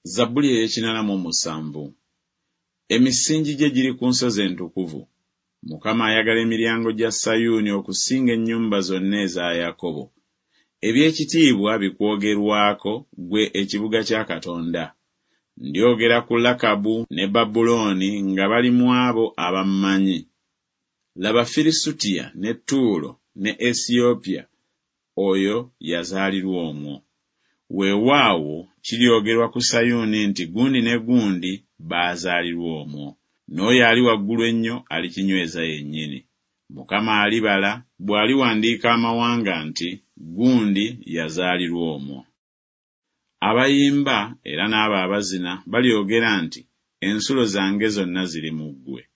Zabbuli ey'ekinaana Emisingi gye giri ku nsozi entukuvu. Mukama ayagala emiryango gya Sayuuni okusinga ennyumba zonna eza Yakobo. Eby'ekitiibwa bikwogerwako gwe ekibuga kya Katonda. Ndyogera ku Lakabu ne Babulooni nga bali mu abo abammanyi. Laba Filisutiya ne Tuulo ne Esiyopya oyo yazaalirwa omwo. Weewaawo kiryogerwa ku Sayuuni nti gundi ne gundi baazaalirwa omwo. N'oyo ali waggulu ennyo alikinyweza yennyini. Mukama alibala bw'aliwandiika amawanga nti gundi yazaalirwa omwo. Abayimba era n'abo abazina balyogera nti ensulo zange zonna ziri mu ggwe.